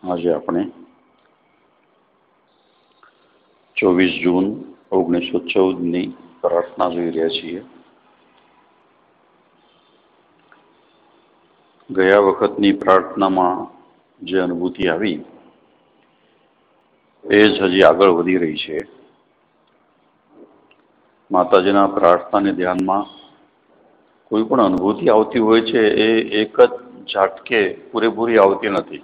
આજે આપણે 24 જૂન 1914ની પ્રાર્થના જોઈ રહ્યા છીએ. ગયા વખતની પ્રાર્થનામાં જે અનુભૂતિ આવી એ જ હજી આગળ વધી રહી છે. માતાજીના પ્રાર્થનાને ધ્યાનમાં કોઈ પણ અનુભૂતિ આવતી હોય છે એ એક જ ઝાટકે પૂરેપૂરી આવતી નથી.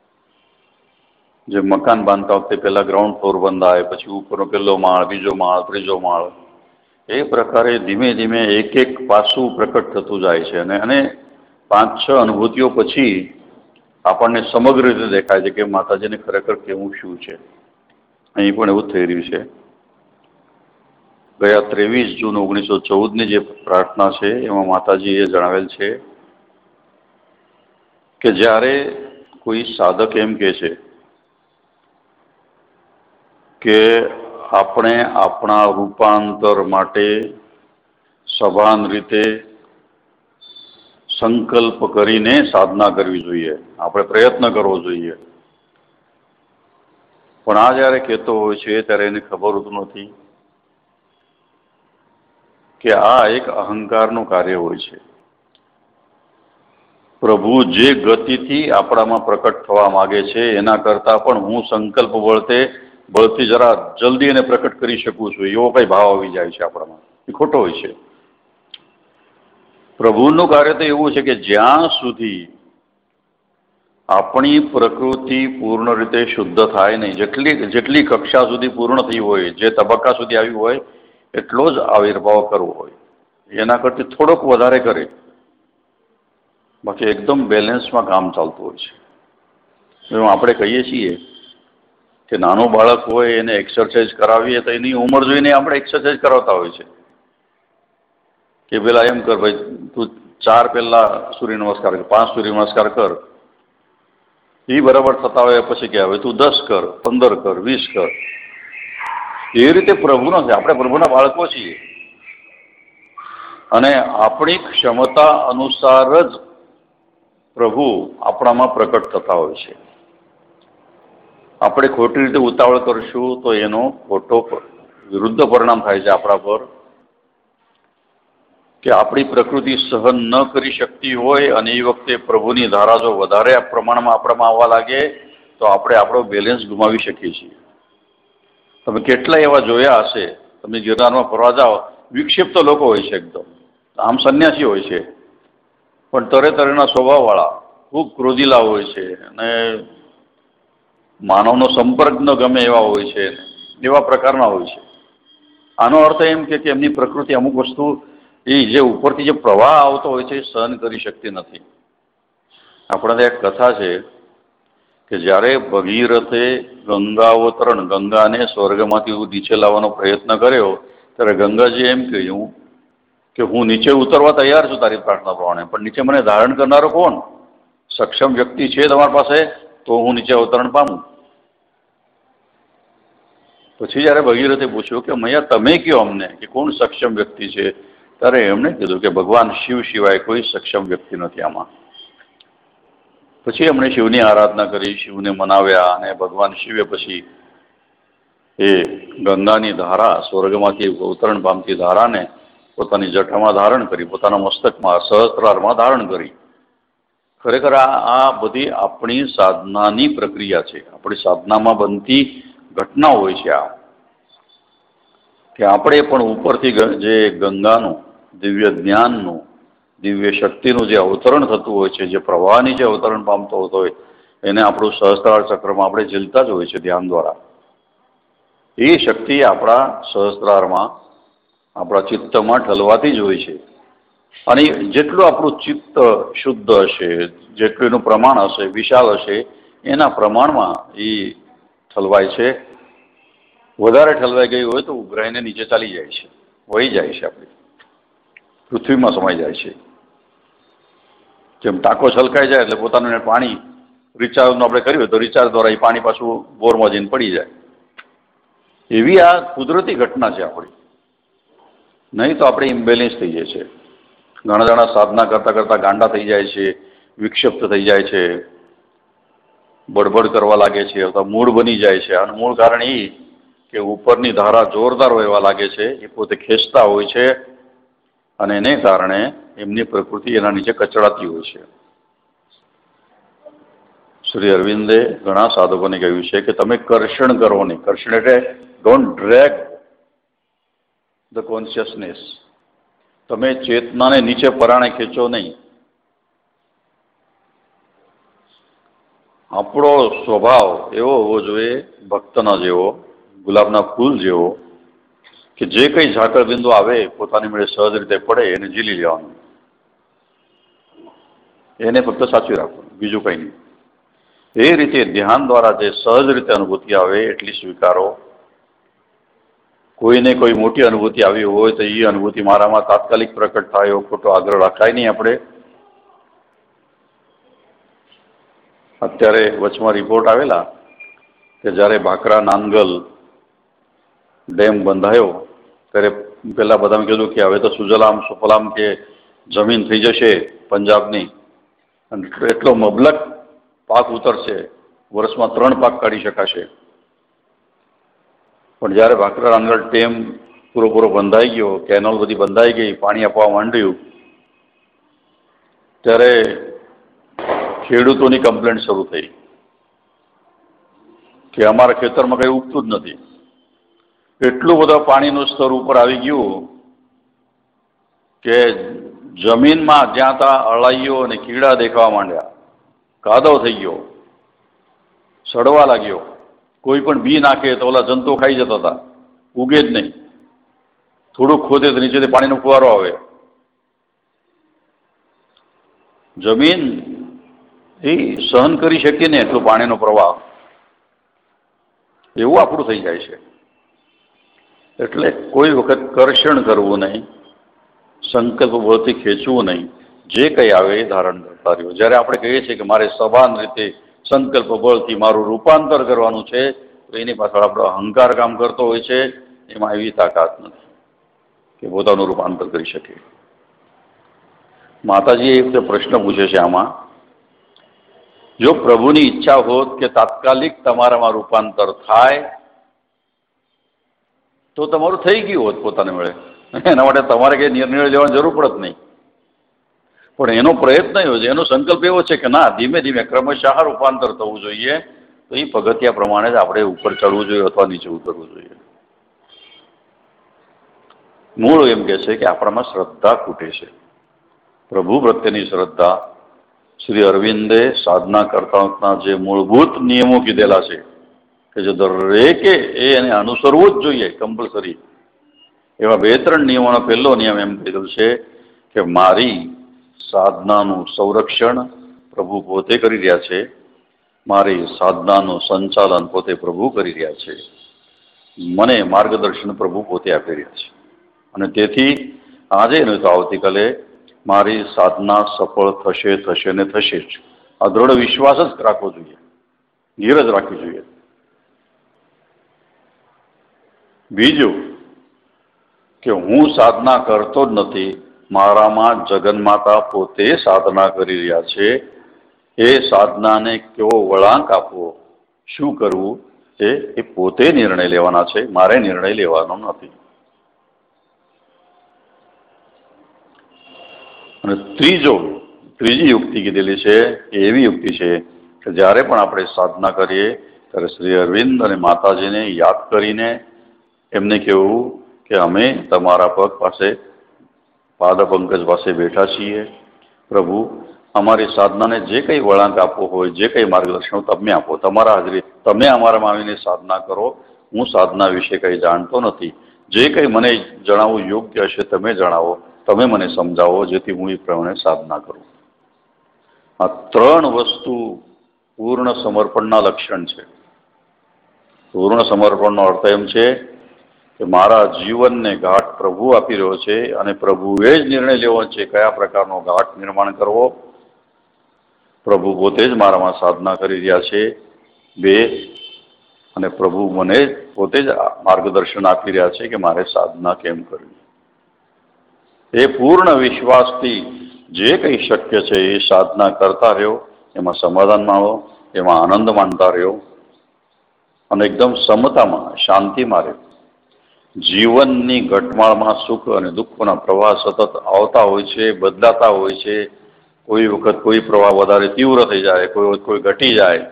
જે મકાન બાંધતા વખતે પહેલા ગ્રાઉન્ડ ફ્લોર બંધાય, પછી ઉપરનો પહેલો માળ, બીજો માળ, ત્રીજો માળ, એ પ્રકારે ધીમે ધીમે એક એક પાસું પ્રકટ થતું જાય છે અને 5-6 અનુભૂતિઓ પછી આપણને સમગ્ર રીતે દેખાય છે કે માતાજીને ખરેખર કેવું શું છે. અહીં પણ એવું જ થઈ રહ્યું છે. ગયા 23 જૂન 1914ની જે પ્રાર્થના છે એમાં માતાજીએ જણાવેલ છે કે જ્યારે કોઈ સાધક એમ કહે છે કે આપણે આપણા રૂપાંતર માટે સભાન રીતે સંકલ્પ કરીને સાધના કરવી જોઈએ, આપણે પ્રયત્ન કરવો જોઈએ. પણ આ જ્યારે કહેતો હોય છે ત્યારે એને ખબર હોતું નથી કે આ એક અહંકારનું કાર્ય હોય છે. પ્રભુ જે ગતિથી આપણામાં પ્રકટ થવા માગે છે એના કરતાં પણ હું સંકલ્પ બળથી જરા જલ્દી એને પ્રકટ કરી શકું છું, એવો કઈ ભાવ આવી જાય છે આપણામાં. એ ખોટો હોય છે. પ્રભુનું કાર્ય તો એવું છે કે જ્યાં સુધી આપણી પ્રકૃતિ પૂર્ણ રીતે શુદ્ધ થાય નહીં, જેટલી કક્ષા સુધી પૂર્ણ થઈ હોય, જે તબક્કા સુધી આવ્યું હોય એટલો જ આવિર્ભાવ કરવો હોય, એના કરતી થોડોક વધારે કરે. બાકી એકદમ બેલેન્સમાં કામ ચાલતું હોય છે. એમ આપણે કહીએ છીએ કે નાનું બાળક હોય એને એક્સરસાઇઝ કરાવીએ તો એની ઉંમર જોઈને આપણે એક્સરસાઇઝ કરાવતા હોય છે કે પેલા એમ કર ભાઈ, તું 4 પહેલા સૂર્ય નમસ્કાર કર, 5 સૂર્ય નમસ્કાર કર. એ બરાબર થતા હોય પછી કે હવે તું 10 કર, 15 કર, 20 કર. એ રીતે પ્રભુ નથી. આપણે પ્રભુના બાળકો છીએ અને આપણી ક્ષમતા અનુસાર જ પ્રભુ આપણામાં પ્રકટ થતા હોય છે. આપણે ખોટી રીતે ઉતાવળ કરશું તો એનો ખોટો વિરુદ્ધ પરિણામ થાય છે આપણા પર, કે આપણી પ્રકૃતિ સહન ન કરી શકતી હોય અને એ વખતે પ્રભુની ધારા જો વધારે પ્રમાણમાં આપણામાં આવવા લાગે તો આપણે આપણો બેલેન્સ ગુમાવી શકીએ છીએ. તમે કેટલા એવા જોયા હશે, તમે ગિરનારમાં ફરવા જાઓ, વિક્ષિપ્ત લોકો હોય છે, એકદમ આમ સંન્યાસી હોય છે પણ તરેતરેના સ્વભાવવાળા, ખૂબ ક્રોધીલા હોય છે અને માનવનો સંપર્ક ન ગમે એવા હોય છે, એવા પ્રકારના હોય છે. આનો અર્થ એમ કે એમની પ્રકૃતિ અમુક વસ્તુ એ જે ઉપરથી જે પ્રવાહ આવતો હોય છે એ સહન કરી શકતી નથી. આપણા એક કથા છે કે જ્યારે ભગીરથે ગંગાવતરણ, ગંગાને સ્વર્ગમાંથી નીચે લાવવાનો પ્રયત્ન કર્યો ત્યારે ગંગાજી એમ કહ્યું કે હું નીચે ઉતરવા તૈયાર છું તારી પ્રાર્થના પ્રમાણે, પણ નીચે મને ધારણ કરનારો કોણ? સક્ષમ વ્યક્તિ છે તમારી પાસે તો હું નીચે અવતરણ પામું. પછી જયારે ભગીરથે પૂછ્યું કે મૈયા તમે કયો અમને કે કોણ સક્ષમ વ્યક્તિ છે, ત્યારે એમણે કીધું કે ભગવાન શિવ સિવાય કોઈ સક્ષમ વ્યક્તિ નથી આમાં. પછી એમણે શિવની આરાધના કરી, શિવને મનાવ્યા અને ભગવાન શિવે પછી એ ગંગાની ધારા, સ્વર્ગમાંથી અવતરણ પામતી ધારાને પોતાની જટામાં ધારણ કરી, પોતાના મસ્તકમાં, સહસ્ત્રારમાં ધારણ કરી. ખરેખર આ બધી આપણી સાધનાની પ્રક્રિયા છે, આપણી સાધનામાં બનતી ઘટના હોય છે. આ કે આપણે પણ ઉપરથી જે ગંગાનું, દિવ્ય જ્ઞાનનું, દિવ્ય શક્તિનું જે અવતરણ થતું હોય છે, જે પ્રવાહની જે અવતરણ પામતો હોતો હોય એને આપણું સહસ્ત્રાર ચક્રમાં આપણે ઝીલતા જ હોય છે ધ્યાન દ્વારા. એ શક્તિ આપણા સહસ્ત્રારમાં, આપણા ચિત્તમાં ઠલવાતી જ હોય છે. અને જેટલું આપણું ચિત્ત શુદ્ધ હશે, જેટલું એનું પ્રમાણ હશે, વિશાળ હશે, એના પ્રમાણમાં એ ઠલવાય છે. વધારે ઠલવાઈ ગયું હોય તો ઉભરાઈને નીચે ચાલી જાય છે, વહી જાય છે, આપણી પૃથ્વીમાં સમાઈ જાય છે. જેમ ટાંકો છલકાઈ જાય એટલે પોતાનું પાણી રિચાર્જનું આપણે કર્યું તો રિચાર્જ દ્વારા એ પાણી પાછું બોરમાં જઈને પડી જાય. એવી આ કુદરતી ઘટના છે આપણી. નહીં તો આપણે ઇમ્બેલેન્સ થઈ જાય છે. ઘણા જણા સાધના કરતાં કરતાં ગાંડા થઈ જાય છે, વિક્ષિપ્ત થઈ જાય છે. બડબડ કરવા લાગે છે અથવા મૂળ બની જાય છે. આનું મૂળ કારણ એ કે ઉપરની ધારા જોરદાર વહેવા લાગે છે, એ પોતે ખેંચતા હોય છે અને એને કારણે એમની પ્રકૃતિ એના નીચે કચડાતી હોય છે. શ્રી અરવિંદે ઘણા સાધકોને કહ્યું છે કે તમે કર્ષણ કરો નહીં. કર્ષણ એટલે ડોન્ટ ડ્રેગ ધ કોન્શિયસનેસ. તમે ચેતનાને નીચે પરાણે ખેંચો નહીં. આપણો સ્વભાવ એવો હોવો જોઈએ ભક્તના જેવો, ગુલાબના ફૂલ જેવો, કે જે કંઈ ઝાકળ બિંદુ આવે પોતાની મેળે સહજ રીતે પડે એને ઝીલી લેવાનું, એને ફક્ત સાચવી રાખવાનું, બીજું કંઈ નહીં. એ રીતે ધ્યાન દ્વારા જે સહજ રીતે અનુભૂતિ આવે એટલી સ્વીકારો. કોઈને કોઈ મોટી અનુભૂતિ આવી હોય તો એ અનુભૂતિ મારામાં તાત્કાલિક પ્રકટ થાય એવો ખોટો આગ્રહ રાખાય નહીં આપણે. અત્યારે વચમાં રિપોર્ટ આવેલા કે જ્યારે ભાખરા નાંગલ ડેમ બંધાયો ત્યારે પેલા બધાને કીધું કે હવે તો સુજલામ સુફલામ કે જમીન થઈ જશે પંજાબની, અને એટલો મબલક પાક ઉતરશે, વર્ષમાં 3 પાક કાઢી શકાશે. પણ જ્યારે ભાખરા નાંગલ ડેમ પૂરો બંધાઈ ગયો, કેનલ બધી બંધાઈ ગઈ, પાણી આપવા માંડ્યું, ત્યારે ખેડૂતોની કમ્પ્લેન્ટ શરૂ થઈ કે અમારા ખેતરમાં કંઈ ઉગતું જ નથી. એટલું બધા પાણીનું સ્તર ઉપર આવી ગયું કે જમીનમાં જ્યાં ત્યાં અળાઈઓ અને કીડા દેખાવા માંડ્યા, કાદવ થઈ ગયો, સડવા લાગ્યો. કોઈ પણ બી નાખે તો ઓલા જંતુઓ ખાઈ જતા હતા, ઉગે જ નહીં. થોડુંક ખોદે તો નીચેથી પાણીનો ફુવારો આવે. જમીન એ સહન કરી શકીએ ને એટલું પાણીનો પ્રવાહ, એવું આપણું થઈ જાય છે. એટલે કોઈ વખત કર્ષણ કરવું નહીં, સંકલ્પ બળથી ખેંચવું નહીં, જે કંઈ આવે એ ધારણ કરતા રહ્યું. જ્યારે આપણે કહીએ છીએ કે મારે સભાન રીતે સંકલ્પ બળથી મારું રૂપાંતર કરવાનું છે, તો એની પાછળ આપણો અહંકાર કામ કરતો હોય છે. એમાં એવી તાકાત નથી કે પોતાનું રૂપાંતર કરી શકે. માતાજીએ એક પ્રશ્ન પૂછે છે આમાં, જો પ્રભુની ઈચ્છા હોત કે તાત્કાલિક તમારામાં રૂપાંતર થાય તો તમારું થઈ ગયું હોત પોતાને મળે, એના માટે તમારે કંઈ નિર્ણય લેવાની જરૂર પડત નહીં. પણ એનો પ્રયત્ન એવો છે, એનો સંકલ્પ એવો છે કે ના, ધીમે ધીમે ક્રમશઃ રૂપાંતર થવું જોઈએ. તો એ પગથિયા પ્રમાણે જ આપણે ઉપર ચડવું જોઈએ અથવા નીચે ઉતરવું જોઈએ. મૂળ એમ કે છે કે આપણામાં શ્રદ્ધા ખૂટે છે, પ્રભુ પ્રત્યેની શ્રદ્ધા. શ્રી અરવિંદે સાધના કરતાના જે મૂળભૂત નિયમો કીધેલા છે કે જે દરેકે એને અનુસરવું જ જોઈએ કમ્પલસરી, એવા 2-3 નિયમોનો પહેલો નિયમ એમ કીધું છે કે મારી સાધનાનું સંરક્ષણ પ્રભુ પોતે કરી રહ્યા છે, મારી સાધનાનું સંચાલન પોતે પ્રભુ કરી રહ્યા છે, મને માર્ગદર્શન પ્રભુ પોતે આપી રહ્યા છે. અને તેથી આજે નહીં તો આવતીકાલે મારી સાધના સફળ થશે ને થશે જ. આ દૃઢ વિશ્વાસ જ રાખવો જોઈએ, ધીરજ રાખવી જોઈએ. બીજું કે હું સાધના કરતો જ નથી, મારામાં જગન્માતા પોતે સાધના કરી રહ્યા છે. એ સાધનાને કેવો વળાંક આપવો, શું કરવું, એ પોતે નિર્ણય લેવાના છે, મારે નિર્ણય લેવાનો નથી. અને ત્રીજી યુક્તિ કીધેલી છે એ એવી યુક્તિ છે કે જ્યારે પણ આપણે સાધના કરીએ ત્યારે શ્રી અરવિંદ અને માતાજીને યાદ કરીને એમને કહેવું કે અમે તમારા પગ પાસે, પાદ પંકજ પાસે બેઠા છીએ. પ્રભુ, અમારી સાધનાને જે કંઈ વળાંક આપવો હોય, જે કંઈ માર્ગદર્શન તમે આપો, તમારા હાજરી, તમે અમારામાં આવીને સાધના કરો. હું સાધના વિશે કંઈ જાણતો નથી, જે કંઈ મને જણાવવું યોગ્ય હશે તમે જણાવો, તમે મને સમજાવો, જેથી હું એ પ્રમાણે સાધના કરું. આ 3 વસ્તુ પૂર્ણ સમર્પણના લક્ષણ છે. પૂર્ણ સમર્પણનો અર્થ એમ છે કે મારા જીવનને ઘાટ પ્રભુ આપી રહ્યો છે અને પ્રભુએ જ નિર્ણય લેવો છે કયા પ્રકારનો ઘાટ નિર્માણ કરવો. પ્રભુ પોતે જ મારામાં સાધના કરી રહ્યા છે. 2, અને પ્રભુ મને પોતે જ માર્ગદર્શન આપી રહ્યા છે કે મારે સાધના કેમ કરવી. એ પૂર્ણ વિશ્વાસથી જે કંઈ શક્ય છે એ સાધના કરતા રહ્યો, એમાં સમાધાન માણો, એમાં આનંદ માનતા રહ્યો અને એકદમ સમતામાં, શાંતિમાં રહ્યો. જીવનની ઘટમાળમાં સુખ અને દુઃખોના પ્રવાહ સતત આવતા હોય છે, બદલાતા હોય છે. કોઈ વખત કોઈ પ્રવાહ વધારે તીવ્ર થઈ જાય, કોઈ વખત કોઈ ઘટી જાય.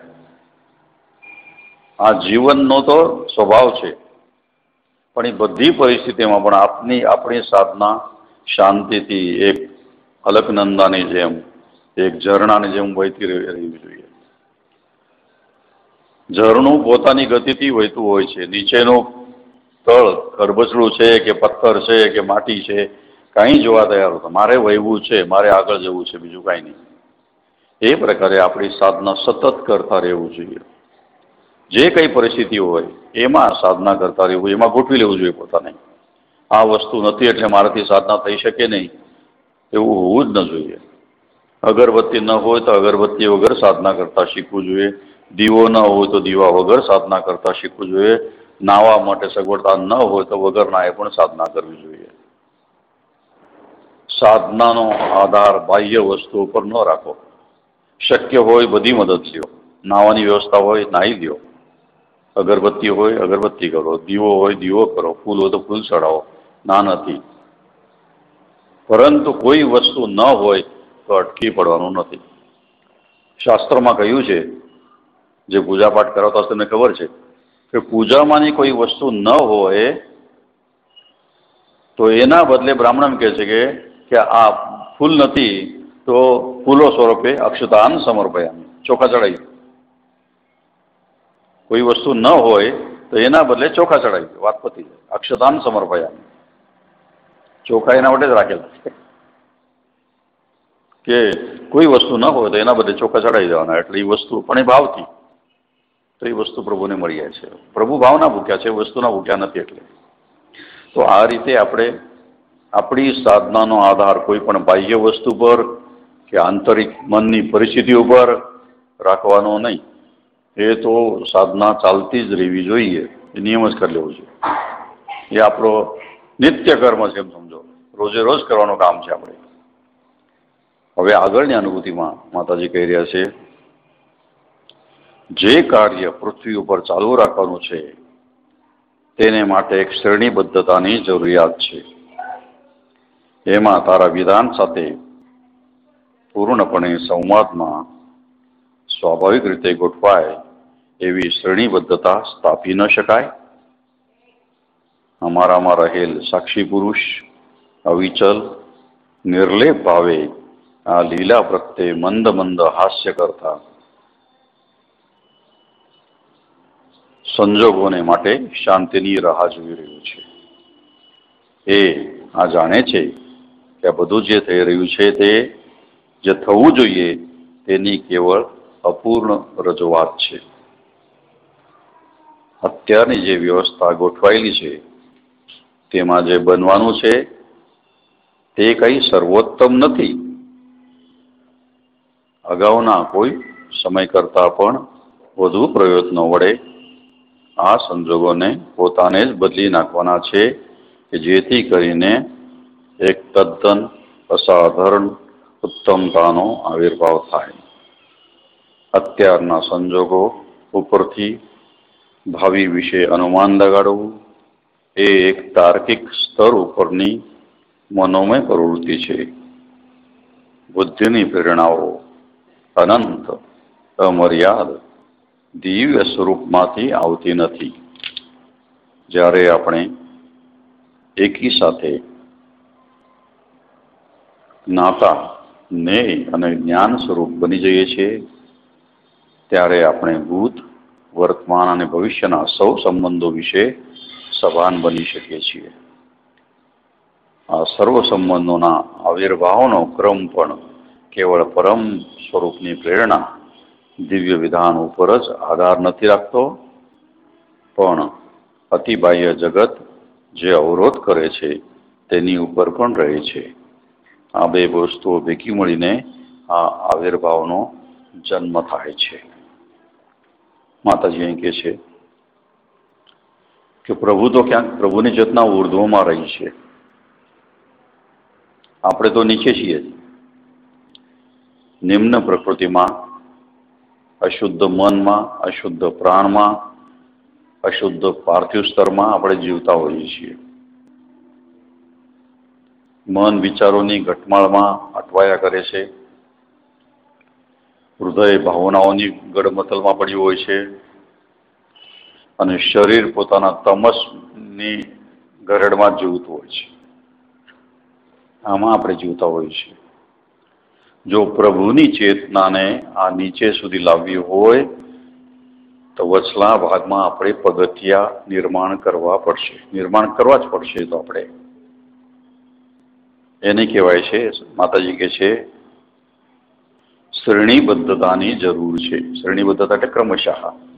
આ જીવનનો તો સ્વભાવ છે. પણ એ બધી પરિસ્થિતિમાં પણ આપણી સાધના શાંતિથી એક અલકનંદાની જેમ, એક ઝરણાની જેમ વહેતી રહેવી જોઈએ. ઝરણું પોતાની ગતિથી વહેતું હોય છે. નીચેનું તળ ખરબચડું છે કે પથ્થર છે કે માટી છે, કાંઈ જોવા તૈયાર હોતા. મારે વહેવું છે, મારે આગળ જવું છે, બીજું કાંઈ નહીં. એ પ્રકારે આપણી સાધના સતત કરતા રહેવું જોઈએ. જે કંઈ પરિસ્થિતિ હોય એમાં સાધના કરતા રહેવું, એમાં ગોઠવી લેવું જોઈએ પોતાને. આ વસ્તુ નથી એટલે મારાથી સાધના થઈ શકે નહીં, એવું હોવું જ ન જોઈએ. અગરબત્તી ન હોય તો અગરબત્તી વગર સાધના કરતા શીખવું જોઈએ. દીવો ન હોય તો દીવા વગર સાધના કરતા શીખવું જોઈએ. નાહવા માટે સગવડતા ન હોય તો વગર નાહે પણ સાધના કરવી જોઈએ. સાધનાનો આધાર બાહ્ય વસ્તુઓ પર ન રાખો. શક્ય હોય બધી મદદ લ્યો. નાહવાની વ્યવસ્થા હોય નાહી લ્યો. અગરબત્તી હોય અગરબત્તી કરો, દીવો હોય દીવો કરો, ફૂલ હોય તો ફૂલ ચડાવો. ના નથી. પરંતુ કોઈ વસ્તુ ન હોય તો અટકી પડવાનું નથી. શાસ્ત્રમાં કહ્યું છે, જે પૂજાપાઠ કરાવતા તમને ખબર છે કે પૂજામાંની કોઈ વસ્તુ ન હોય તો એના બદલે બ્રાહ્મણ કહે છે કે આ ફૂલ નથી તો ફૂલો સ્વરૂપે અક્ષતાન સમર્પયામિ, ચોખા ચડાવી. કોઈ વસ્તુ ન હોય તો એના બદલે ચોખા ચડાવી, વાત પતી જાય. અક્ષતાન સમર્પયામિ, ચોખા એના માટે જ રાખેલા છે કે કોઈ વસ્તુ ન હોય તો એના બદલે ચોખા ચડાવી દેવાના. એટલે એ વસ્તુ પણ એ ભાવથી તો એ વસ્તુ પ્રભુને મળી જાય છે. પ્રભુ ભાવના ભૂખ્યા છે, વસ્તુના ભૂખ્યા નથી. એટલે તો આ રીતે આપણે આપણી સાધનાનો આધાર કોઈ પણ બાહ્ય વસ્તુ પર કે આંતરિક મનની પરિસ્થિતિ ઉપર રાખવાનો નહીં. એ તો સાધના ચાલતી જ રહેવી જોઈએ. એ નિયમ જ કરી લેવો જોઈએ. એ આપણો નિત્ય કર્મ છે એમ સમજો. રોજે રોજ કરવાનું કામ છે આપણે. હવે આગળની અનુભૂતિમાં માતાજી કહી રહ્યા છે, જે કાર્ય પૃથ્વી ઉપર ચાલુ રાખવાનું છે તેને માટે એક શ્રેણીબદ્ધતાની જરૂરિયાત છે. એમાં તારા વિધાન સાથે પૂર્ણપણે સંવાદમાં સ્વાભાવિક રીતે ગોઠવાય એવી શ્રેણીબદ્ધતા સ્થાપી ન શકાય. અમારામાં રહેલ સાક્ષી પુરુષ અવિચલ નિર્લેપ ભાવે આ લીલા પ્રત્યે મંદ મંદ હાસ્ય કરતા સંજોગોને માટે શાંતિની રાહ જોઈ રહ્યું છે. એ આ જાણે છે કે આ બધું જે થઈ રહ્યું છે તે જે થવું જોઈએ તેની કેવળ અપૂર્ણ રજૂઆત છે. અત્યારની જે વ્યવસ્થા ગોઠવાયેલી છે તેમાં જે બનવાનું છે તે કંઈ સર્વોત્તમ નથી. અગાઉના કોઈ સમય કરતાં પણ વધુ પ્રયત્નો વડે આ સંજોગોને પોતાને જ બદલી નાખવાના છે કે જેથી કરીને એક તદ્દન અસાધારણ ઉત્તમતાનો આવિર્ભાવ થાય. અત્યારના સંજોગો ઉપરથી ભાવિ વિશે અનુમાન લગાડવું એ એક તાર્કિક સ્તર ઉપરની મનોમય પ્રવૃત્તિ છે. બુદ્ધિની પ્રેરણાઓ અનંત, અમર્યાદ, દિવ્ય સ્વરૂપમાંથી આવતી નથી. જ્યારે આપણે એકી સાથે જ્ઞાતા, નેય અને જ્ઞાન સ્વરૂપ બની જઈએ છીએ ત્યારે આપણે ભૂત, વર્તમાન અને ભવિષ્યના સૌ સંબંધો વિશે સભાન બની શકીએ છીએ. આ સર્વ સંબંધોના આવિર્ભાવનો ક્રમ પણ કેવળ પરમ સ્વરૂપની પ્રેરણા, દિવ્ય વિધાન ઉપર જ આધાર નથી રાખતો, પણ અતિબાહ્ય જગત જે અવરોધ કરે છે તેની ઉપર પણ રહે છે. આ બે વસ્તુઓ ભેગી મળીને આ આવિર્ભાવનો જન્મ થાય છે. માતાજી અહીં કહે છે કે પ્રભુ તો ક્યાંક પ્રભુની ચેતના ઉર્ધ્વમાં રહી છે. આપણે તો નીચે છીએ. નિમ્ન પ્રકૃતિમાં અશુદ્ધ મનમાં, અશુદ્ધ પ્રાણમાં, અશુદ્ધ પાર્થિવ સ્તરમાં આપણે જીવતા હોઈએ છીએ. મન વિચારોની ઘટમાળમાં અટવાયા કરે છે. હૃદય ભાવનાઓની ગડમથલમાં પડ્યું હોય છે અને શરીર પોતાના તમસની ગરડમાં જીવતું હોય છે. આમાં આપણે જીવતા હોઈએ છીએ. જો પ્રભુની ચેતનાને આ નીચે સુધી લાવવી હોય તો વચલા ભાગમાં આપણે પગથિયા નિર્માણ કરવા પડશે. નિર્માણ કરવા જ પડશે. તો આપણે એને કહેવાય છે, માતાજી કહે છે, શ્રેણીબદ્ધતાની જરૂર છે. શ્રેણીબદ્ધતા એટલે ક્રમશઃ.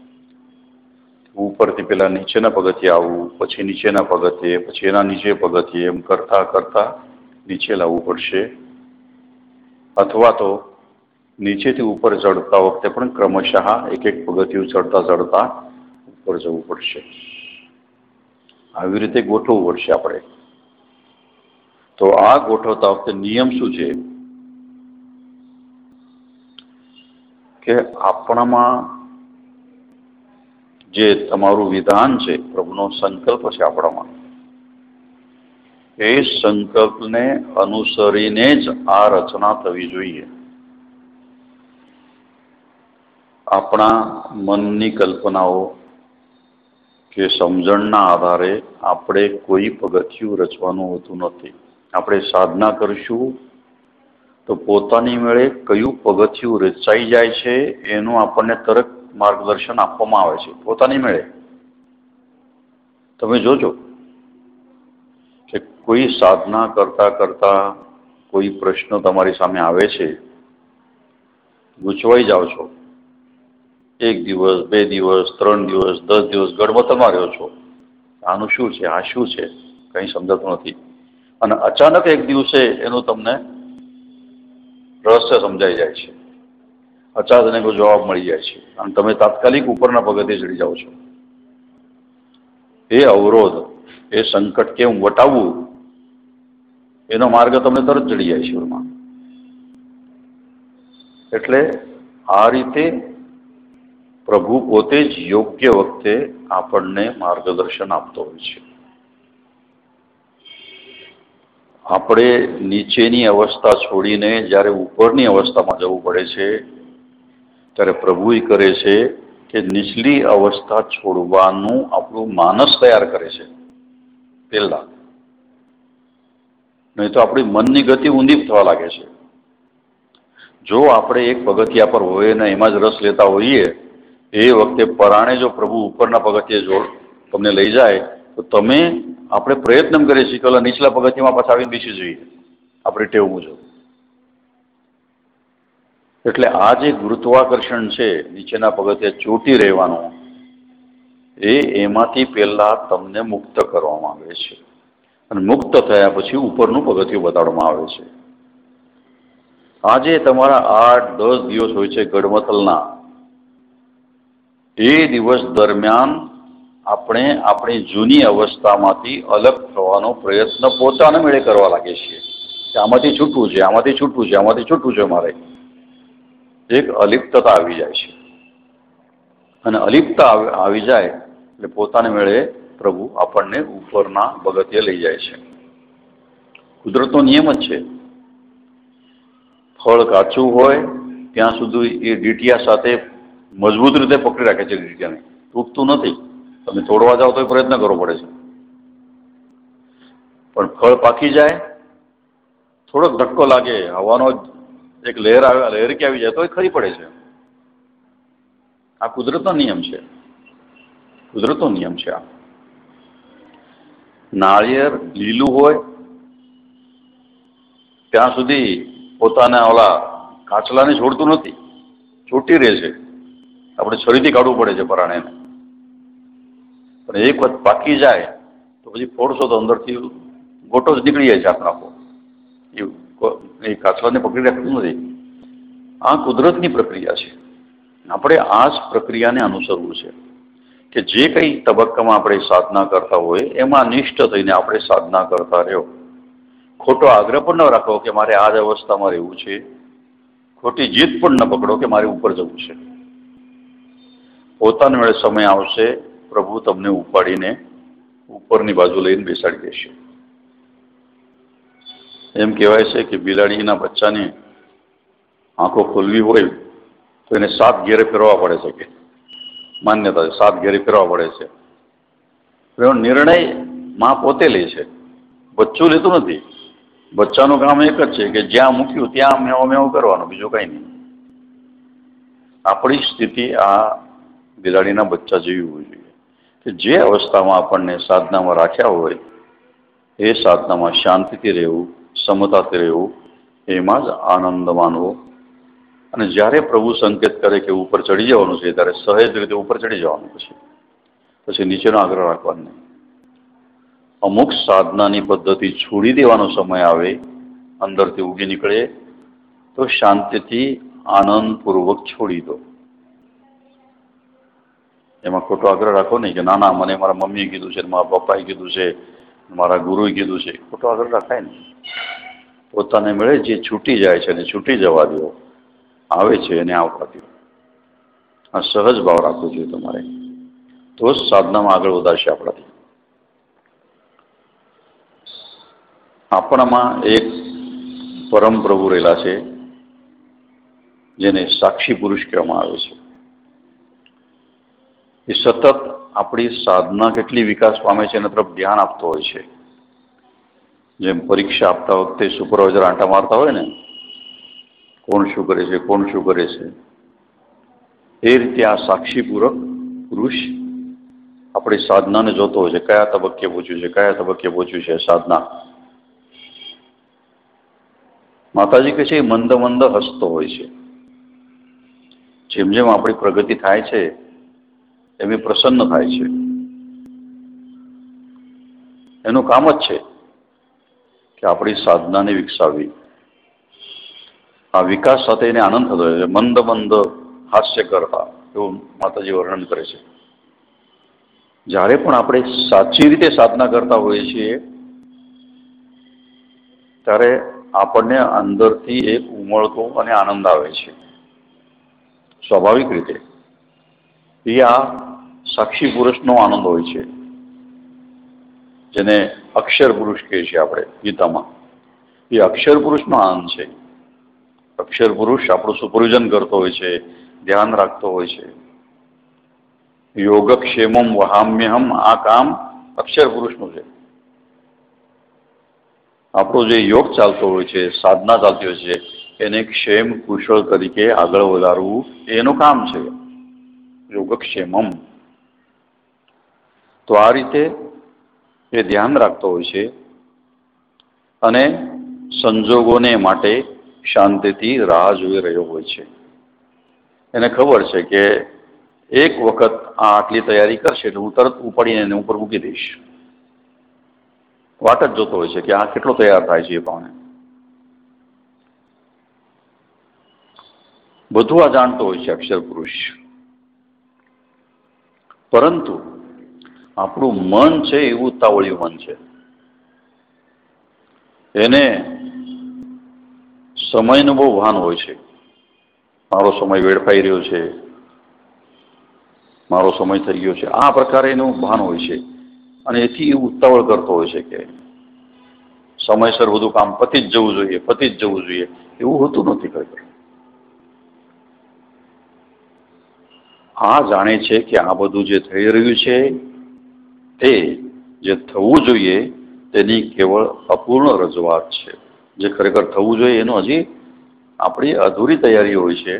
ઉપરથી પેલા નીચેના પગથિયા આવવું, પછી નીચેના પગથિયે, પછી એના નીચે પગથિયે, એમ કરતા કરતા નીચે લાવવું પડશે. અથવા તો નીચેથી ઉપર ચડતા વખતે પણ ક્રમશઃ એક એક પગથિયું ચડતા ચડતા ઉપર જવું પડશે. આવી રીતે ગોઠવવું પડશે આપણે. તો આ ગોઠવતા વખતે નિયમ શું છે કે આપણામાં જે તમારું વિધાન છે, પ્રભુનો સંકલ્પ છે આપણામાં, એ સંકલ્પને અનુસરીને જ આ રચના થવી જોઈએ. આપણા મનની કલ્પનાઓ કે સમજણના આધારે આપણે કોઈ પગથિયું રચવાનું હોતું નથી. આપણે સાધના કરીશું તો પોતાની મેળે કયું પગથિયું રચાઈ જાય છે એનું આપણને તરત માર્ગદર્શન આપવામાં આવે છે. પોતાની મેળે તમે જોજો કે કોઈ સાધના કરતા કરતા કોઈ પ્રશ્ન તમારી સામે આવે છે, ગૂંચવાઈ જાઓ છો. 1 દિવસ, 2 દિવસ, 3 દિવસ, 10 દિવસ ગડબડમાં રહ્યો છો. આનું શું છે, આ શું છે, કંઈ સમજાતું નથી. અને અચાનક એક દિવસે એનું તમને રહસ્ય સમજાઈ જાય છે. અચાનક જવાબ મળી જાય છે અને તમે તાત્કાલિક ઉપરના પગથિયે ચડી જાઓ છો. એ અવરોધ, એ સંકટ કેમ વટાવવું, એનો માર્ગ તમને તરત જડી જાય છે એમાં. એટલે આ રીતે પ્રભુ પોતે જ યોગ્ય વખતે આપણને માર્ગદર્શન આપતો હોય છે. આપણે નીચેની અવસ્થા છોડીને જ્યારે ઉપરની અવસ્થામાં જવું પડે છે ત્યારે પ્રભુ એ કરે છે કે નીચલી અવસ્થા છોડવાનું આપણું માનસ તૈયાર કરે છે પહેલા. નહીં તો આપણી મનની ગતિ ઊંધી થવા લાગે છે. જો આપણે એક પગથિયા પર હોય ને એમાં જ રસ લેતા હોઈએ, એ વખતે પરાણે જો પ્રભુ ઉપરના પગથિયે જો તમને લઈ જાય તો તમે આપણે પ્રયત્ન કરીએ છીએ કે નીચલા પગથિયામાં પાછા આવીને બેસી જોઈએ આપણી ટેવ મુજબ. એટલે આ જે ગુરુત્વાકર્ષણ છે, નીચેના પગથિયે ચોટી રહેવાનું, એમાંથી પહેલા તમને મુક્ત કરવામાં આવે છે. અને મુક્ત થયા પછી ઉપરનું પગથિયું બતાડવામાં આવે છે. આજે તમારા 8-10 દિવસ હોય છે ગડમથલના, એ દિવસ દરમિયાન આપણે આપણી જૂની અવસ્થામાંથી અલગ થવાનો પ્રયત્ન પોતાના મેળે કરવા લાગે છીએ કે આમાંથી છૂટવું છે, આમાંથી છૂટવું છે, આમાંથી છૂટવું છે. મારે એક અલિપ્તતા આવી જાય છે. અને અલિપ્તતા આવી જાય એટલે પોતાના મેળે પ્રભુ આપણને ઉપરના પગથિયે લઈ જાય છે. કુદરતનો નિયમ જ છે. ફળ કાચું હોય ત્યાં સુધી એ ડીટિયા સાથે મજબૂત રીતે પકડી રાખે છે. ડીટિયાને તૂટતું નથી. તમે તોડવા જાઓ તો પ્રયત્ન કરવો પડે છે. પણ ફળ પાકી જાય, થોડોક ધક્કો લાગે, હવાનો એક લહેર લહેરકી આવી જાય તો એ ખરી પડે છે. આ કુદરતનો નિયમ છે. કુદરતનો નિયમ છે આ. નાળિયેર લીલું હોય ત્યાં સુધી પોતાના ઓલા કાચલાને છોડતું નથી, ચોટી રહે છે. આપણે છરીથી કાઢવું પડે છે પરાણેને. પણ એક વખત પાકી જાય તો પછી ફોડશો તો અંદરથી ગોટો જ નીકળી જાય છે આપણાખો. એ કાચલાને પકડી રાખતું નથી. આ કુદરતની પ્રક્રિયા છે. આપણે આ જ પ્રક્રિયાને અનુસરવું છે કે જે કંઈ તબક્કામાં આપણે સાધના કરતા હોય એમાં નિષ્ઠ થઈને આપણે સાધના કરતા રહ્યો. ખોટો આગ્રહ પણ ન રાખો કે મારે આ જ અવસ્થામાં રહેવું છે. ખોટી જીદ પણ ન પકડો કે મારે ઉપર જવું છે. પોતાના વેળે સમય આવશે, પ્રભુ તમને ઉપાડીને ઉપરની બાજુ લઈને બેસાડી દેશે. એમ કહેવાય છે કે બિલાડીના બચ્ચાને આંખો ખોલવી હોય તો એને 7 ઘેરે ફેરવા પડે છે, કે માન્યતા છે 7 ઘેરે ફેરવા પડે છે. એનો નિર્ણય માં પોતે લે છે, બચ્ચું લેતું નથી. બચ્ચાનું કામ એક જ છે કે જ્યાં મૂક્યું ત્યાં મેવ મેવ કરવાનું, બીજું કઈ નહીં. આપણી સ્થિતિ આ બિલાડીના બચ્ચા જેવી હોવી જોઈએ કે જે અવસ્થામાં આપણને સાધનામાં રાખ્યા હોય એ સાધનામાં શાંતિથી રહેવું, સમતાથી રહેવું, એમાં જ આનંદ માનવો. અને જ્યારે પ્રભુ સંકેત કરે કે ઉપર ચડી જવાનું છે ત્યારે સહેજ રીતે ઉપર ચડી જવાનું, પછી નીચેનો આગ્રહ રાખવાનો નહીં. અમુક સાધનાની પદ્ધતિ છોડી દેવાનો સમય આવે, અંદરથી ઉગી નીકળે તો શાંતિથી આનંદપૂર્વક છોડી દો. એમાં ખોટો આગ્રહ રાખો નહીં કે ના ના મને મારા મમ્મીએ કીધું છે, મારા પપ્પાએ કીધું છે, મારા ગુરુએ કીધું છે. ખોટો આગ્રહ રાખાય નહીં. પોતાને મળે જે છૂટી જાય છે એને છૂટી જવા દો, આવે છે એને આવવા દો. આ સહજ ભાવ રાખવો જોઈએ તમારે, તો જ સાધનામાં આગળ વધારશે આપણાથી. આપણામાં એક પરમ પ્રભુ રહેલા છે જેને સાક્ષી પુરુષ કહેવામાં આવે છે. એ સતત આપણી સાધના કેટલી વિકાસ પામે છે એના તરફ ધ્યાન આપતો હોય છે. જેમ પરીક્ષા આપતા વખતે સુપરવાઇઝર આંટા મારતા હોય ને, કોણ શું કરે છે, કોણ શું કરે છે, એ રીતે આ સાક્ષીપૂર્વક પુરુષ આપણી સાધનાને જોતો હોય છે. કયા તબક્કે પહોંચ્યું છે, કયા તબક્કે પહોંચ્યું છે સાધના. માતાજી કહે છે એ મંદ મંદ હસતો હોય છે. જેમ જેમ આપણી પ્રગતિ થાય છે એમ એ પ્રસન્ન થાય છે. એનું કામ જ છે કે આપણી સાધનાને વિકસાવવી. આ વિકાસ સાથે એને આનંદ થતો હોય છે. મંદ મંદ હાસ્ય કરતા, એવું માતાજી વર્ણન કરે છે. જ્યારે પણ આપણે સાચી રીતે સાધના કરતા હોઈએ છીએ ત્યારે આપણને અંદરથી એક ઉમળકો અને આનંદ આવે છે સ્વાભાવિક રીતે. એ આ સાક્ષી પુરુષનો આનંદ હોય છે, જેને અક્ષર પુરુષ કહીએ છીએ આપણે ગીતામાં. એ અક્ષર પુરુષનો આનંદ છે. અક્ષર પુરુષ આપણું સુપરવિઝન કરતો હોય છે, ધ્યાન રાખતો હોય છે. યોગક્ષેમમ વહામ્યહમ, આ કામ અક્ષર પુરુષનું છે. આપણો જે યોગ ચાલતો હોય છે, સાધના ચાલતી હોય છે, એને ક્ષેમ કુશળ તરીકે આગળ વધારવું એનું કામ છે, યોગક્ષેમમ. તો આ રીતે એ ધ્યાન રાખતો હોય છે અને સંજોગોને માટે શાંતિથી રાહ જોઈ રહ્યો હોય છે. એને ખબર છે કે એક વખત આ આટલી તૈયારી કરશે એટલે હું તરત ઉપાડીને એને ઉપર મૂકી દઈશ. વાટ જ જોતો હોય છે કે આ કેટલો તૈયાર થાય છે. એ પ્રમાણે બધું આ જાણતો હોય છે અક્ષર પુરુષ. પરંતુ આપણું મન છે એવું ઉતાવળિયું મન છે. એને સમયનું બહુ ભાન હોય છે. મારો સમય વેડફાઈ રહ્યો છે, મારો સમય થઈ ગયો છે, આ પ્રકારે એનું ભાન હોય છે. અને એથી ઉતાવળ કરતો હોય છે કે સમયસર બધું કામ પતી જ જવું જોઈએ, પતી જ જવું જોઈએ. એવું હોતું નથી ખરેખર. આ જાણે છે કે આ બધું જે થઈ રહ્યું છે તે જે થવું જોઈએ તેની કેવળ અપૂર્ણ રજૂઆત છે. જે ખરેખર થવું જોઈએ એનું હજી આપણી અધૂરી તૈયારી હોય છે.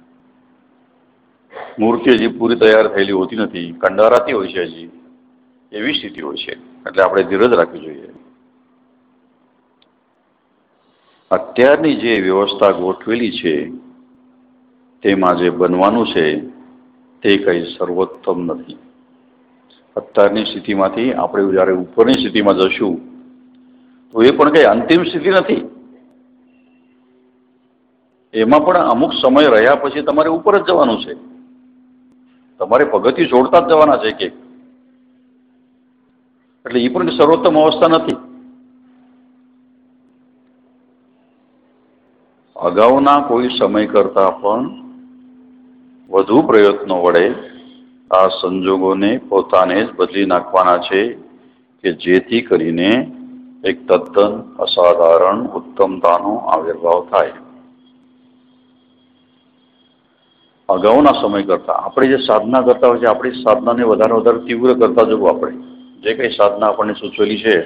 મૂર્તિ હજી પૂરી તૈયાર થયેલી હોતી નથી, કંડારાતી હોય છે હજી, એવી સ્થિતિ હોય છે. એટલે આપણે ધીરજ રાખવી જોઈએ. અત્યારની જે વ્યવસ્થા ગોઠવેલી છે તેમાં જે બનવાનું છે તે કંઈ સર્વોત્તમ નથી. અત્યારની સ્થિતિમાંથી આપણે જ્યારે ઉપરની સ્થિતિમાં જશું તો એ પણ કંઈ અંતિમ સ્થિતિ નથી. એમાં પણ અમુક સમય રહ્યા પછી તમારે ઉપર જ જવાનું છે. તમારે પગથિયું છોડતા જ જવાના છે કે. એટલે એ પણ સર્વોત્તમ અવસ્થા નથી. અગાઉના કોઈ સમય કરતા પણ વધુ પ્રયત્નો વડે આ સંજોગોને પોતાને જ બદલી નાખવાના છે કે જેથી કરીને એક તદ્દન અસાધારણ ઉત્તમતાનો આવિર્ભાવ થાય. અગાઉના સમય કરતા આપણે જે સાધના કરતા હોય છે, આપણી સાધનાને વધારે વધારે તીવ્ર કરતા જવું. આપણે જે કંઈ સાધના આપણને સૂચવેલી છે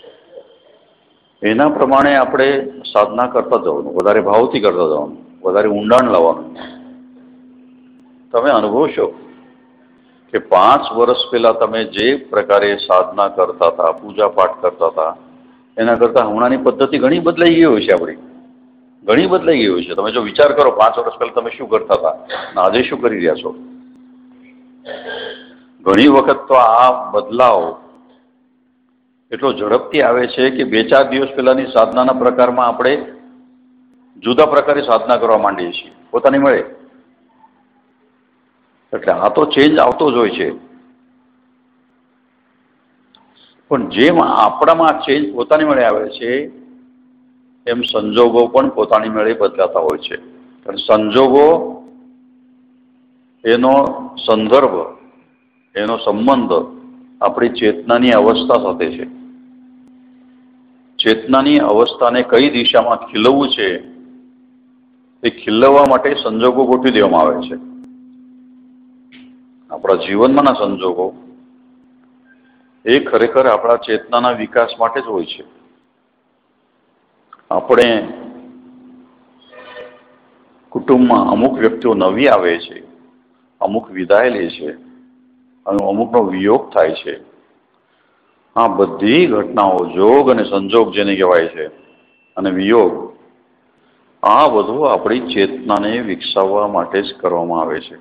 એના પ્રમાણે આપણે સાધના કરતા જવાનું, વધારે ભાવથી કરતા જવાનું, વધારે ઊંડાણ લાવવાનું. તમે અનુભવશો કે 5 વર્ષ પહેલા તમે જે પ્રકારે સાધના કરતા હતા, પૂજા પાઠ કરતા હતા, એના કરતાં હમણાંની પદ્ધતિ ઘણી બદલાઈ ગઈ હોય છે. આપણી ઘણી બદલાઈ ગઈ હોય છે. તમે જો વિચાર કરો 5 વર્ષ પહેલા તમે શું કરતા હતા અને આજે શું કરી રહ્યા છો. ઘણી વખત તો આ બદલાવ એટલો ઝડપથી આવે છે કે 2-4 દિવસ પહેલાની સાધનાના પ્રકારમાં આપણે જુદા પ્રકારે સાધના કરવા માંડીએ છીએ પોતાની મળે. એટલે આ તો ચેન્જ આવતો જ હોય છે. પણ જેમ આપણામાં ચેન્જ પોતાની મળે આવે છે એમ સંજોગો પણ પોતાની મેળે બદલાતા હોય છે. અને સંજોગો એનો સંદર્ભ, એનો સંબંધ આપણી ચેતનાની અવસ્થા સાથે છે. ચેતનાની અવસ્થાને કઈ દિશામાં ખીલવવું છે એ ખીલવવા માટે સંજોગો ગોઠવી દેવામાં આવે છે. આપણા જીવનમાંના સંજોગો એ ખરેખર આપણા ચેતનાના વિકાસ માટે જ હોય છે. આપણે કુટુંબમાં અમુક વ્યક્તિઓ નવી આવે છે, અમુક વિદાય લે છે અને અમુકનો વિયોગ થાય છે. આ બધી ઘટનાઓ, જોગ અને સંજોગ જેને કહેવાય છે, અને વિયોગ, આ બધું આપણી ચેતનાને વિકસાવવા માટે જ કરવામાં આવે છે.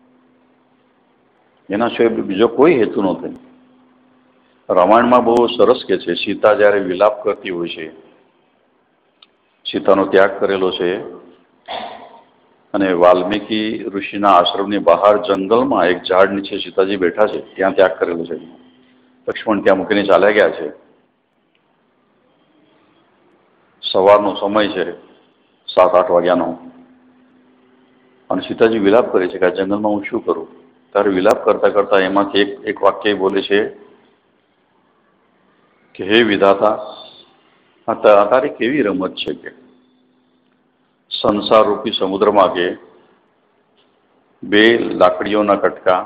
એના સિવાય બીજો કોઈ હેતુ નથી. રામાયણમાં બહુ સરસ કે છે, સીતા જ્યારે વિલાપ કરતી હોય છે, સીતાનો ત્યાગ કરેલો છે અને વાલ્મીકી ઋષિના આશ્રમની બહાર જંગલમાં એક ઝાડ નીચે સીતાજી બેઠા છે, ત્યાં ત્યાગ કરેલો છે. લક્ષ્મણ ત્યાં મૂકીને ચાલ્યા ગયા છે. સવારનો સમય છે, 7-8 વાગ્યાનો, અને સીતાજી વિલાપ કરે છે કે આ જંગલમાં હું શું કરું. ત્યારે વિલાપ કરતા કરતા એમાંથી એક વાક્ય બોલે છે કે હે વિધાતા, આ તારી કેવી રમત છે કે સંસાર રૂપી સમુદ્રમાં કે 2 લાકડીઓના કટકા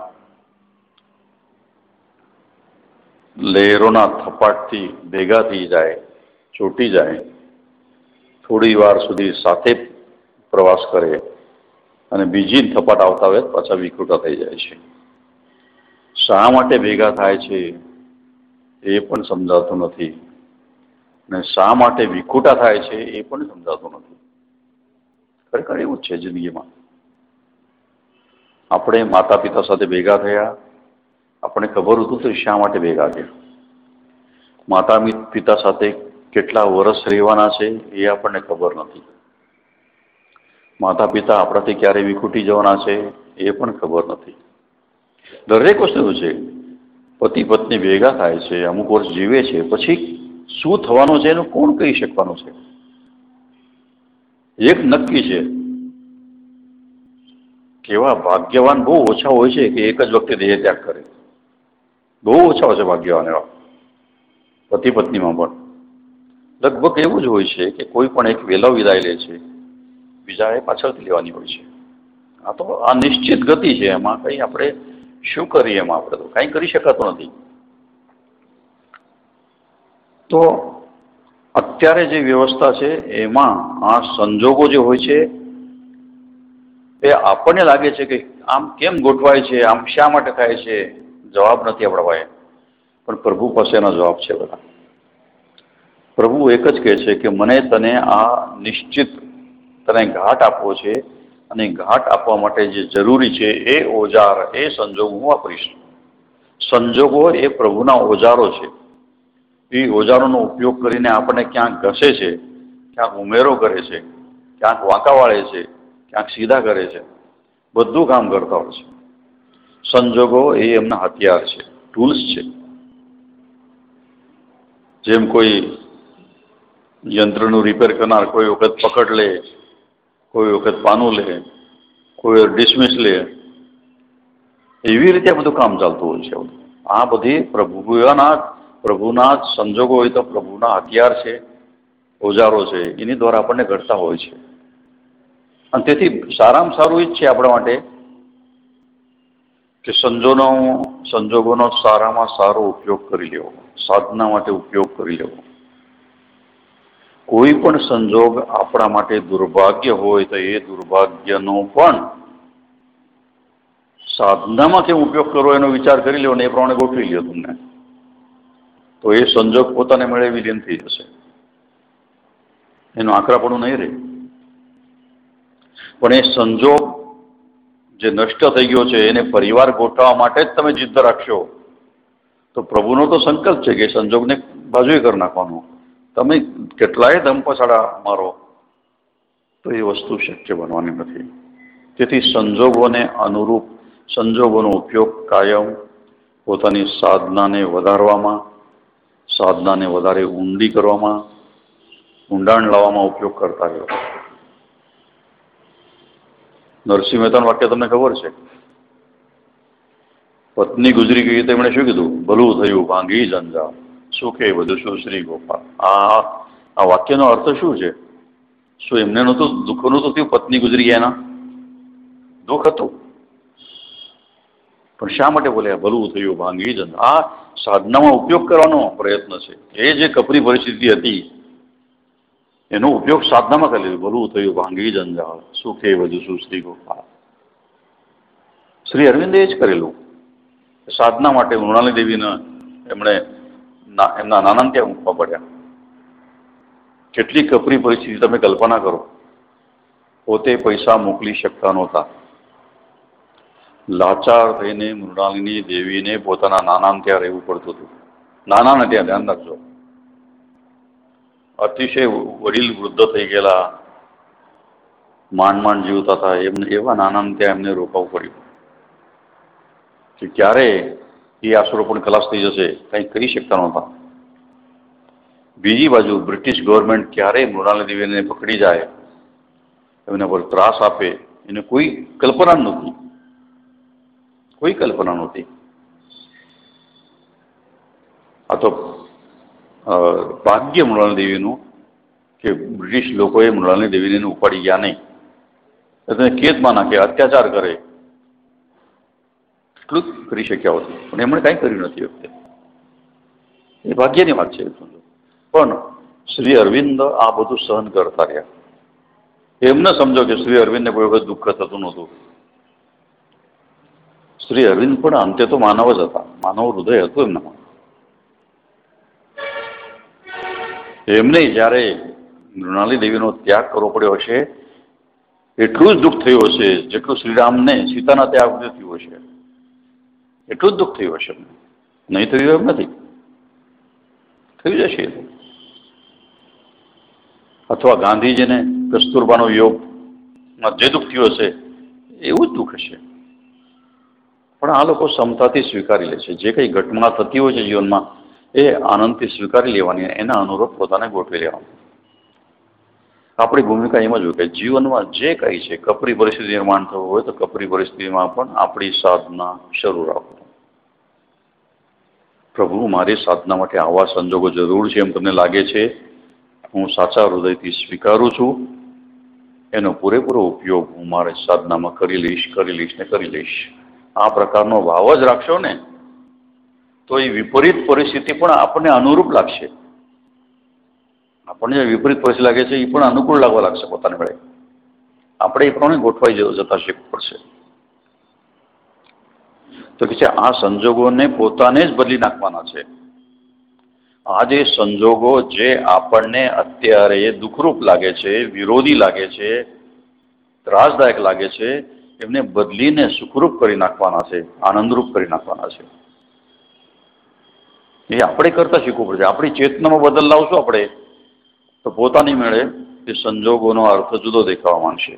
લહેરોના થપાટથી ભેગા થઈ જાય, ચોટી જાય, થોડી વાર સુધી સાથે પ્રવાસ કરે અને બીજી થપાટ આવતા હોય પાછા વિખૂટા થઈ જાય છે. શા માટે ભેગા થાય છે એ પણ સમજાતું નથી, અને શા માટે વિખૂટા થાય છે એ પણ સમજાતું નથી. ખરેખર એવું જ છે જિંદગીમાં. આપણે માતા પિતા સાથે ભેગા થયા, આપણે ખબર હતું તો શા માટે ભેગા થયા. માતા પિતા સાથે કેટલા વર્ષ રહેવાના છે એ આપણને ખબર નથી. માતા પિતા આપણાથી ક્યારે વિખૂટી જવાના છે એ પણ ખબર નથી. દરેક વસ્તુ છે, પતિ પત્ની ભેગા થાય છે, અમુક વર્ષ જીવે છે, પછી શું થવાનું છે એનું કોણ કહી શકવાનું છે. એક નક્કી છે, કેવા ભાગ્યવાન બહુ ઓછા હોય છે કે એક જ વખતે દેહ ત્યાગ કરે. બહુ ઓછા હોય છે ભાગ્યવાન એવા. પતિ પત્નીમાં પણ લગભગ એવું જ હોય છે કે કોઈ પણ એક વહેલો વિદાય લે છે, બીજા એ પાછળથી લેવાની હોય છે. આ તો આ નિશ્ચિત ગતિ છે. એમાં કંઈ આપણે શું કરીએ, એમાં આપણે તો કાંઈ કરી શકાતું નથી. તો અત્યારે જે વ્યવસ્થા છે એમાં આ સંજોગો જે હોય છે એ આપણને લાગે છે કે આમ કેમ ગોઠવાય છે, આમ શા માટે થાય છે, જવાબ નથી આપણા પાસે. પણ પ્રભુ પાસે એનો જવાબ છે બધા. પ્રભુ એક જ કહે છે કે મને તને આ નિશ્ચિત તને ઘાટ આપવો છે, અને ઘાટ આપવા માટે જે જરૂરી છે એ ઓજાર, એ સંજોગ હું વાપરીશ. સંજોગો એ પ્રભુના ઓજારો છે. એ ઓજારોનો ઉપયોગ કરીને આપણને ક્યાંક ઘસે છે, ક્યાંક ઉમેરો કરે છે, ક્યાંક વાંકા વાળે છે, ક્યાંક સીધા કરે છે. બધું કામ કરતા હોય છે. સંજોગો એ એમના હથિયાર છે, ટૂલ્સ છે. જેમ કોઈ યંત્રનું રિપેર કરનાર કોઈ વખત પકડ લે, કોઈ વખત પાનું લે, કોઈ ડિસમિસ લે, એવી રીતે બધું કામ ચાલતું હોય છે. આ બધી પ્રભુના જ સંજોગો હોય તો પ્રભુના હથિયાર છે, ઓજારો છે, એની દ્વારા આપણને ઘડતા હોય છે. અને તેથી સારામાં સારું એ જ છે આપણા માટે કે સંજોગોનો સારામાં સારો ઉપયોગ કરી લેવો, સાધના માટે ઉપયોગ કરી લેવો. કોઈ પણ સંજોગ આપણા માટે દુર્ભાગ્ય હોય તો એ દુર્ભાગ્યનો પણ સાધનામાં કેમ ઉપયોગ કરવો એનો વિચાર કરી લો ને એ પ્રમાણે ગોઠવી લ્યો તમને, તો એ સંજોગ પોતાને મળે વિલીન થઈ જશે, એનું આકરાપણું નહીં રહે. પણ એ સંજોગ જે નષ્ટ થઈ ગયો છે એને પરિવાર ગોઠવવા માટે જ તમે જિદ્દ રાખશો તો પ્રભુનો તો સંકલ્પ છે કે સંજોગને બાજુએ કરી નાખવાનો. તમે કેટલાય ધમપછાડા મારો તો એ વસ્તુ શક્ય બનવાની નથી. તેથી સંજોગોને અનુરૂપ સંજોગોનો ઉપયોગ કાયમ પોતાની સાધનાને વધારવામાં, સાધનાને વધારે ઊંડી કરવામાં, ઊંડાણ લાવવામાં ઉપયોગ કરતા રહ્યો. નરસિંહ મહેતાનું વાક્ય તમને ખબર છે? પત્ની ગુજરી ગઈ તો એમણે શું કીધું? ભલું થયું ભાંગી જંજાળ, સુખે બધું શું શ્રી ગોપાલ. આ વાક્યનો અર્થ શું છે? શું એમને નહોતું દુઃખ નહોતું થયું પત્ની ગુજરી ગયા એના? દુઃખ હતું, પણ શા માટે બોલ્યા ભલું થયું ભાંગી જંજાળ? આ સાધનામાં ઉપયોગ કરવાનો પ્રયત્ન છે. એ જે કપરી પરિસ્થિતિ હતી એનો ઉપયોગ સાધનામાં કરી લીધો. ભલું થયું ભાંગી જંજાળ, સુખે બધું શું શ્રી ગોપાલ. શ્રી અરવિંદે જ કરેલું. સાધના માટે મૃણાલી દેવીને એમણે એમના નાના ત્યાં મૂકવા પડ્યા. કેટલી કપરી પરિસ્થિતિ તમે કલ્પના કરો. પોતે પૈસા મોકલી શકતા નહોતા. લાચાર થઈને મૃણાલિની દેવીને પોતાના નાના ત્યાં રહેવું પડતું હતું. નાનાને ત્યાં ધ્યાન રાખજો. અતિશય વડીલ વૃદ્ધ થઈ ગયેલા, માંડ જીવતા હતા, એમને એવા નાનાને ત્યાં એમને રોકાવું પડ્યું કે ક્યારે એ આશરો પણ ખલાસ થઈ જશે કંઈ કરી શકતા નહોતા. બીજી બાજુ બ્રિટિશ ગવર્મેન્ટ ક્યારે મૃણાલી દેવીને પકડી જાય, એમના પર ત્રાસ આપે, એને કોઈ કલ્પના નહોતી. કોઈ કલ્પના નહોતી. આ તો ભાગ્ય મૃણાલી દેવીનું કે બ્રિટિશ લોકોએ મૃણાલી દેવીને ઉપાડી ગયા નહીં. તમે કેદમાં નાખે, અત્યાચાર કરે, એટલું જ કરી શક્યા હોત, પણ એમણે કાંઈ કર્યું નથી. વખતે એ ભાગ્યની વાત છે. પણ શ્રી અરવિંદ આ બધું સહન કરતા રહ્યા. એમને સમજો કે શ્રી અરવિંદને કોઈ વખત દુઃખ થતું નહોતું. શ્રી અરવિંદ પણ અંતે તો માનવ જ હતા, માનવ હૃદય હતું એમનામાં. એમને જ્યારે મૃણાલી દેવીનો ત્યાગ કરવો પડ્યો હશે એટલું જ દુઃખ થયું હશે જેટલું શ્રીરામને સીતાના ત્યાગ થયું હશે. એટલું જ દુઃખ થયું હશે. નહીં થયું એમ નથી, થઈ જશે. અથવા ગાંધીજીને કસ્તુરબાનો યોગમાં જે દુઃખ થયું હશે એવું જ દુઃખ હશે. પણ આ લોકો ક્ષમતાથી સ્વીકારી લે છે. જે કંઈ ઘટના થતી હોય છે જીવનમાં એ આનંદથી સ્વીકારી લેવાની, એના અનુરૂપ પોતાને ગોઠવી લેવાનું. આપણી ભૂમિકા એમ જ હોય કે જીવનમાં જે કંઈ છે કપરી પરિસ્થિતિ નિર્માણ થવું હોય તો કપરી પરિસ્થિતિમાં પણ આપણી સાધના શરૂ રાખો. પ્રભુ મારી સાધના માટે આવા સંજોગો જરૂર છે એમ તમને લાગે છે, હું સાચા હૃદયથી સ્વીકારું છું. એનો પૂરેપૂરો ઉપયોગ હું મારી સાધનામાં કરી લઈશ. આ પ્રકારનો ભાવ જ રાખશો ને તો એ વિપરીત પરિસ્થિતિ પણ આપણને અનુરૂપ લાગશે. આપણને જે વિપરીત પરિસ્થિતિ લાગે છે એ પણ અનુકૂળ લાગવા લાગશે પોતાને વડે. આપણે એ પ્રમાણે ગોઠવાઈ જતા શીખવું પડશે. તો કે છે આ સંજોગોને પોતાને જ બદલી નાખવાના છે. આ જે સંજોગો જે આપણને અત્યારે દુઃખરૂપ લાગે છે, વિરોધી લાગે છે, ત્રાસદાયક લાગે છે, એમને બદલીને સુખરૂપ કરી નાખવાના છે, આનંદરૂપ કરી નાખવાના છે. એ આપણે કરતા શીખવું પડશે. આપણી ચેતનામાં બદલ લાવશું આપણે તો પોતાની મેળે એ સંજોગોનો અર્થ જુદો દેખાવા માંડશે.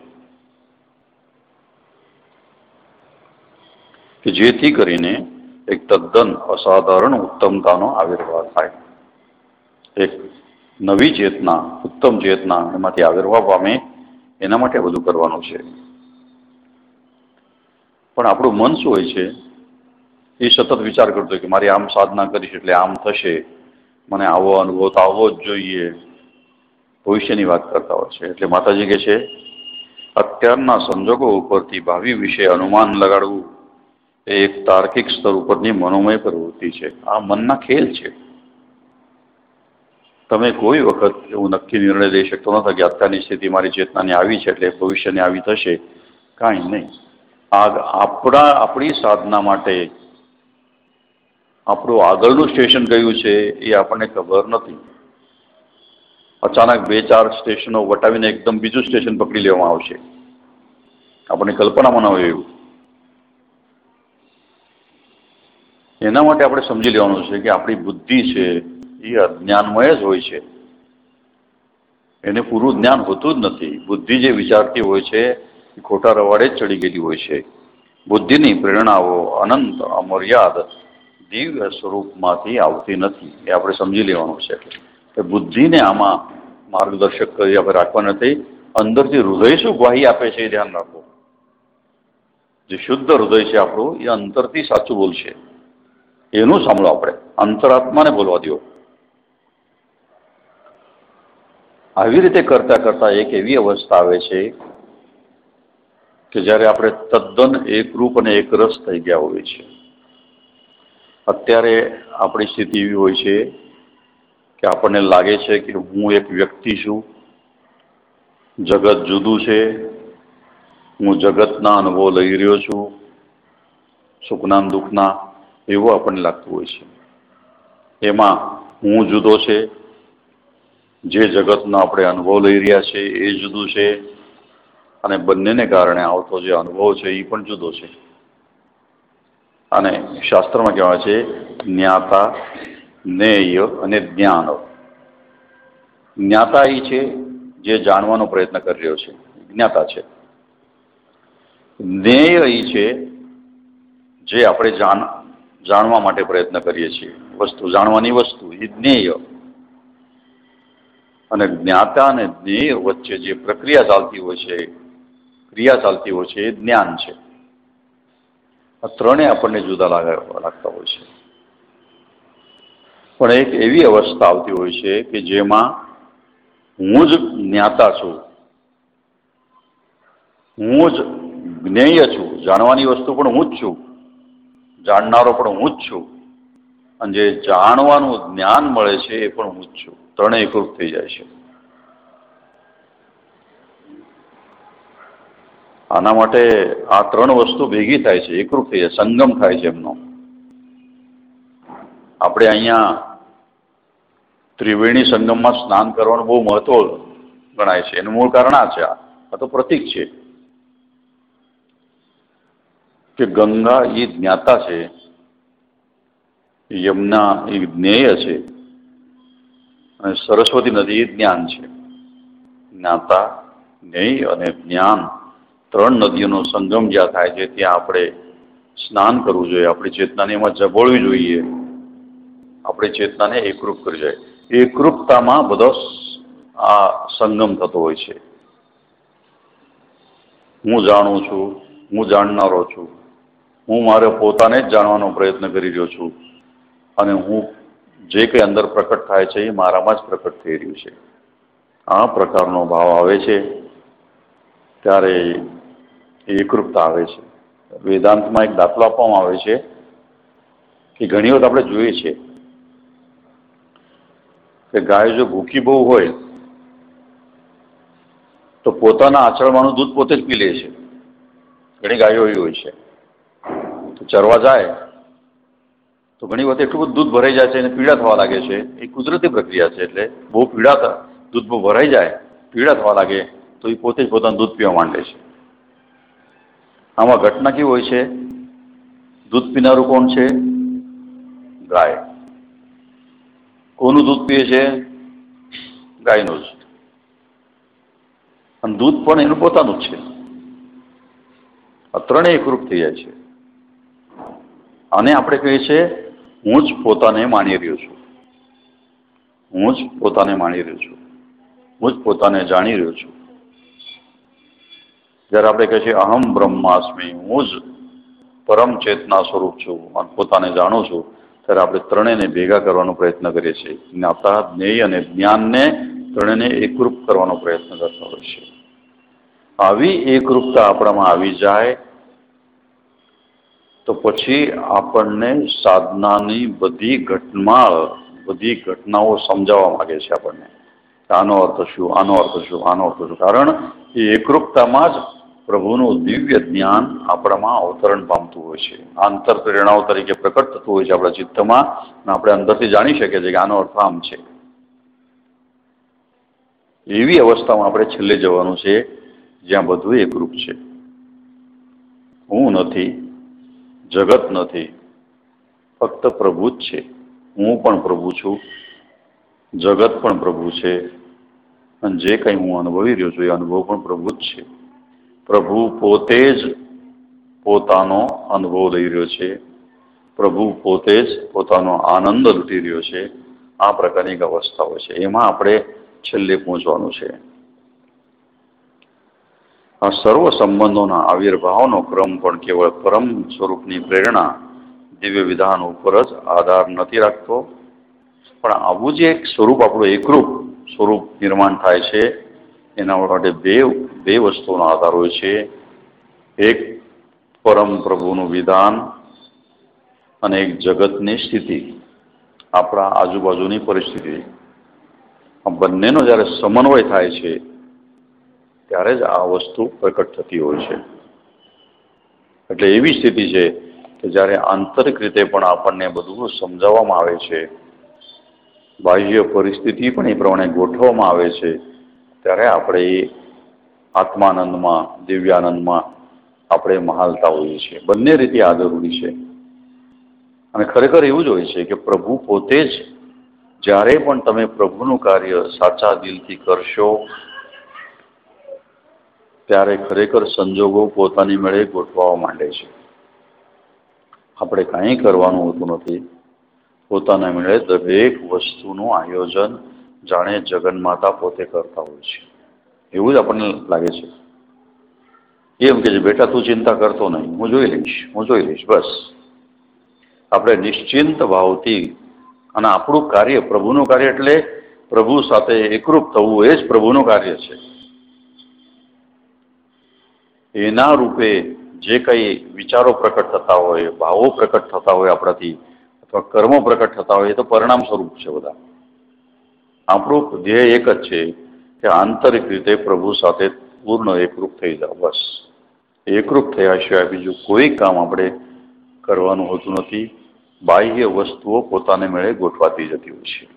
કે જેથી કરીને એક તદ્દન અસાધારણ ઉત્તમતાનો આવિર્ભાવ થાય. એક નવી ચેતના, ઉત્તમ ચેતના એમાંથી આવિર્ભાવ પામે એના માટે બધું કરવાનું છે. પણ આપણું મન શું હોય છે એ સતત વિચાર કરતો હોય કે મારી આમ સાધના કરીશ એટલે આમ થશે, મને આવો અનુભવ તો આવવો જ જોઈએ, ભવિષ્યની વાત કરતા હોય છે. એટલે માતાજી કહે છે અત્યારના સંજોગો ઉપરથી ભાવિ વિશે અનુમાન લગાડવું એ એક તાર્કિક સ્તર ઉપરની મનોમય પ્રવૃત્તિ છે. આ મનના ખેલ છે. તમે કોઈ વખત એવું નક્કી નિર્ણય લઈ શકતો નથી કે અત્યારની સ્થિતિ મારી ચેતનાની આવી છે એટલે ભવિષ્યની આવી થશે. કાંઈ નહીં. આપણી સાધના માટે આપણું આગળનું સ્ટેશન કયું છે એ આપણને ખબર નથી. અચાનક 2-4 સ્ટેશનો વટાવીને એકદમ બીજું સ્ટેશન પકડી લેવામાં આવશે. આપણને કલ્પનામાં ન હોય એવું. એના માટે આપણે સમજી લેવાનું છે કે આપણી બુદ્ધિ છે એ અજ્ઞાનમય જ હોય છે. એને પૂરું જ્ઞાન હોતું જ નથી. બુદ્ધિ જે વિચારતી હોય છે એ ખોટા રવાડે જ ચડી ગયેલી હોય છે. બુદ્ધિની પ્રેરણાઓ અનંત અમર્યાદ દિવ્ય સ્વરૂપમાંથી આવતી નથી. એ આપણે સમજી લેવાનું છે. કે બુદ્ધિને આમાં માર્ગદર્શક કરી આપણે રાખવા નથી. અંદરથી હૃદય શું ગ્વાહી આપે છે એ ધ્યાન રાખો. જે શુદ્ધ હૃદય છે આપણું એ અંતરથી સાચું બોલશે. એનું સાંભળો. આપણે અંતરાત્માને બોલવા દો. આવી રીતે કરતા કરતા એક એવી અવસ્થા આવે છે કે જ્યારે આપણે તદ્દન એકરૂપ અને એકરસ થઈ ગયા હોય છે. અત્યારે આપણી સ્થિતિ એવી હોય છે કે આપણને લાગે છે કે હું એક વ્યક્તિ છું, જગત જુદું છે, હું જગતના અનુભવ લઈ રહ્યો છું, સુખના દુઃખના, એવું આપણને લાગતું હોય છે. એમાં હું જુદો છે, જે જગતનો આપણે અનુભવ લઈ રહ્યા છે એ જુદું છે, અને બંનેને કારણે આવતો જે અનુભવ છે એ પણ જુદો છે. અને શાસ્ત્રમાં કહેવાય છે જ્ઞાતા, જ્ઞેય અને જ્ઞાન. જ્ઞાતા એ છે જે જાણવાનો પ્રયત્ન કરી રહ્યો છે, જ્ઞાતા છે. જ્ઞેય એ છે જે આપણે જાણવા માટે પ્રયત્ન કરીએ છીએ, વસ્તુ જાણવાની વસ્તુ, એ જ્ઞેય. અને જ્ઞાતા અને જ્ઞેય વચ્ચે જે પ્રક્રિયા ચાલતી હોય છે, ક્રિયા ચાલતી હોય છે, એ જ્ઞાન છે. આ ત્રણે આપણને જુદા લાગતા હોય છે. પણ એક એવી અવસ્થા આવતી હોય છે કે જેમાં હું જ જ્ઞાતા છું, હું જ જ્ઞેય છું, જાણવાની વસ્તુ પણ હું જ છું, જાણનારો પણ હું જ છું, અને જે જાણવાનું જ્ઞાન મળે છે એ પણ હું જ છું. ત્રણેય એકરૂપ થઈ જાય છે. આના માટે આ ત્રણ વસ્તુ ભેગી થાય છે, એકરૂપ થઈ જાય, સંગમ થાય છે એમનો. આપણે અહીંયા ત્રિવેણી સંગમમાં સ્નાન કરવાનું બહુ મહત્વ ગણાય છે. એનું મૂળ કારણ આ છે, આ તો પ્રતીક છે કે ગંગા એ જ્ઞાતા છે, યમુના એ જ્ઞેય છે, અને સરસ્વતી નદી એ જ્ઞાન છે. જ્ઞાતા, જ્ઞેય અને જ્ઞાન ત્રણ નદીઓનો સંગમ જ્યાં થાય છે ત્યાં આપણે સ્નાન કરવું જોઈએ. આપણી ચેતનાને એમાં જબોળવી જોઈએ. આપણી ચેતનાને એકરૂપ કરી જાય. એકરૂપતામાં બધો આ સંગમ થતો હોય છે. હું જાણું છું, હું જાણનારો છું, હું મારે પોતાને જ જાણવાનો પ્રયત્ન કરી રહ્યો છું, અને હું જે કંઈ અંદર પ્રકટ થાય છે એ મારામાં જ પ્રકટ થઈ રહ્યું છે. આ પ્રકારનો ભાવ આવે છે ત્યારે એકરૂપતા આવે છે. વેદાંતમાં એક દાખલો આપવામાં આવે છે કે ઘણી વખત આપણે જોઈએ છીએ કે ગાય જો ભૂખી બહુ હોય તો પોતાના આચળવાનું દૂધ પોતે જ પી લે છે. ઘણી ગાયો એવી હોય છે. તો ચરવા જાય તો ઘણી વખત એટલું બધું દૂધ ભરાઈ જાય છે અને પીળા થવા લાગે છે. એ કુદરતી પ્રક્રિયા છે. એટલે બહુ દૂધ બહુ ભરાઈ જાય, પીળા થવા લાગે તો એ પોતે જ પોતાનું દૂધ પીવા માંડે છે. આમાં ઘટના કેવી હોય છે? દૂધ પીનારું કોણ છે? ગાય. કોનું દૂધ પીએ છે? ગાયનું જ. અને દૂધ પણ એનું પોતાનું જ છે. આ ત્રણેય એકરૂપ થઈ જાય છે. આને આપણે કહીએ છીએ હું જ પોતાને માણી રહ્યો છું, હું જ પોતાને માણી રહ્યો છું, હું જ પોતાને જાણી રહ્યો છું. જ્યારે આપણે કહીએ છીએ અહમ બ્રહ્માસ્મિ, હું જ પરમ ચેતના સ્વરૂપ છું અને પોતાને જાણું છું, ત્યારે આપણે ત્રણેયને ભેગા કરવાનો પ્રયત્ન કરીએ છીએ. જ્ઞાતા, જ્ઞેય અને જ્ઞાનને ત્રણેયને એકરૂપ કરવાનો પ્રયત્ન કરતા હોય છે. આવી એકરૂપતા આપણામાં આવી જાય તો પછી આપણને સાધનાની બધી ઘટનાઓ સમજાવવા માંગે છે આપણને. આનો અર્થ શું, આનો અર્થ શું, આનો અર્થ શું. કારણ એ એકરૂપતામાં જ પ્રભુનું દિવ્ય જ્ઞાન આપણામાં અવતરણ પામતું હોય છે. આંતર પ્રેરણાઓ તરીકે પ્રકટ થતું હોય છે આપણા ચિત્તમાં, અને આપણે અંદરથી જાણી શકીએ છીએ કે આનો અર્થ આમ છે. એવી અવસ્થામાં આપણે છેલ્લે જવાનું છે જ્યાં બધું એકરૂપ છે. હું નથી, જગત નથી, ફક્ત પ્રભુ જ છે. હું પણ પ્રભુ છું, જગત પણ પ્રભુ છે, અને જે કંઈ હું અનુભવી રહ્યો છું એ અનુભવ પણ પ્રભુ જ છે. પ્રભુ પોતે જ પોતાનો અનુભવ લઈ રહ્યો છે. પ્રભુ પોતે જ પોતાનો આનંદ લૂંટી રહ્યો છે. આ પ્રકારની એક અવસ્થાઓ છે, એમાં આપણે છેલ્લે પહોંચવાનું છે. આ સર્વ સંબંધોના આવિર્ભાવનો ક્રમ પણ કેવળ પરમ સ્વરૂપની પ્રેરણા, દિવ્ય વિધાન ઉપર જ આધાર નથી રાખતો, પણ આવું જે એક સ્વરૂપ, આપણું એકરૂપ સ્વરૂપ નિર્માણ થાય છે, એના માટે બે વસ્તુનો આધાર હોય છે. એક પરમ પ્રભુનું વિધાન અને એક જગતની સ્થિતિ, આપણા આજુબાજુની પરિસ્થિતિ. આ બંનેનો જ્યારે સમન્વય થાય છે ત્યારે જ આ વસ્તુ પ્રકટ થતી હોય છે. એટલે એવી સ્થિતિ છે કે જ્યારે આંતરિક રીતે પણ આપણને બધું સમજાવવામાં આવે છે, બાહ્ય પરિસ્થિતિ પણ એ પ્રમાણે ગોઠવવામાં આવે છે, ત્યારે આપણે એ આત્માનંદમાં, દિવ્યાનંદમાં આપણે મહાલતા હોઈએ છીએ. બંને રીતે આ જરૂરી છે. અને ખરેખર એવું જ હોય છે કે પ્રભુ પોતે જ, જ્યારે પણ તમે પ્રભુનું કાર્ય સાચા દિલથી કરશો ત્યારે ખરેખર સંજોગો પોતાની મેળે ગોઠવવા માંડે છે. આપણે કાંઈ કરવાનું હોતું નથી. પોતાના મેળે દરેક વસ્તુનું આયોજન જાણે જગન્માતા પોતે કરતા હોય છે. એવું જ આપણને લાગે છે. એમ કે બેટા તું ચિંતા કરતો નહીં, હું જોઈ લઈશ, બસ. આપણે નિશ્ચિંત ભાવથી, અને આપણું કાર્ય, પ્રભુનું કાર્ય એટલે પ્રભુ સાથે એકરૂપ થવું, એ જ પ્રભુનું કાર્ય છે. એના રૂપે જે કંઈ વિચારો પ્રકટ થતા હોય, ભાવો પ્રકટ થતા હોય આપણાથી, અથવા કર્મો પ્રકટ થતા હોય, એ તો પરિણામ સ્વરૂપ છે બધા. આપણું ધ્યેય એક જ છે કે આંતરિક રીતે પ્રભુ સાથે પૂર્ણ એકરૂપ થઈ જાવ, બસ. એકરૂપ થયા સિવાય બીજું કોઈ કામ આપણે કરવાનું હોતું નથી. બાહ્ય વસ્તુઓ પોતાને મેળે ગોઠવાતી જતી હોય છે.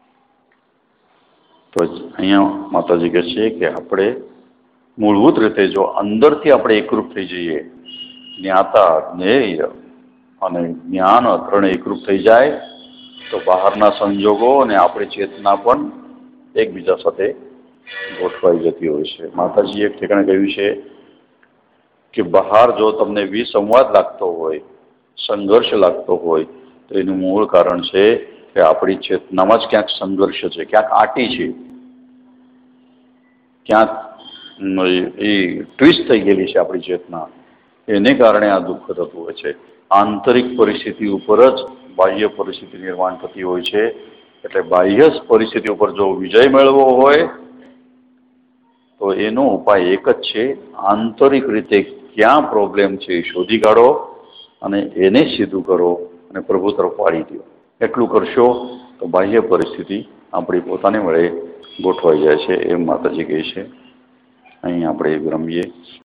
તો અહીંયા માતાજી કહે છે કે આપણે મૂળભૂત રીતે જો અંદરથી આપણે એકરૂપ થઈ જઈએ, જ્ઞાતા, જ્ઞેય અને જ્ઞાન ત્રણે એકરૂપ થઈ જાય, તો બહારના સંજોગો અને આપણી ચેતના પણ એકબીજા સાથે ગોઠવાઈ જતી હોય છે. માતાજીએ એક ઠેકાણે કહ્યું છે કે બહાર જો તમને વિસંવાદ લાગતો હોય, સંઘર્ષ લાગતો હોય, તો એનું મૂળ કારણ છે કે આપણી ચેતનામાં જ ક્યાંક સંઘર્ષ છે, ક્યાંક આટી છે, ક્યાંક એ ટ્વિસ્ટ થઈ ગયેલી છે આપણી ચેતના. એને કારણે આ દુઃખ થતું હોય છે. આંતરિક પરિસ્થિતિ ઉપર જ બાહ્ય પરિસ્થિતિ નિર્માણ થતી હોય છે. એટલે બાહ્ય પરિસ્થિતિ ઉપર જો વિજય મેળવવો હોય તો એનો ઉપાય એક જ છે, આંતરિક રીતે ક્યાં પ્રોબ્લેમ છે એ શોધી કાઢો અને એને સીધું કરો અને પ્રભુ તરફ વાળી દો. એટલું કરશો તો બાહ્ય પરિસ્થિતિ આપણી પોતાની વડે ગોઠવાઈ જાય છે, એમ માતાજી કહે છે. અહીં આપણે વિરમીએ.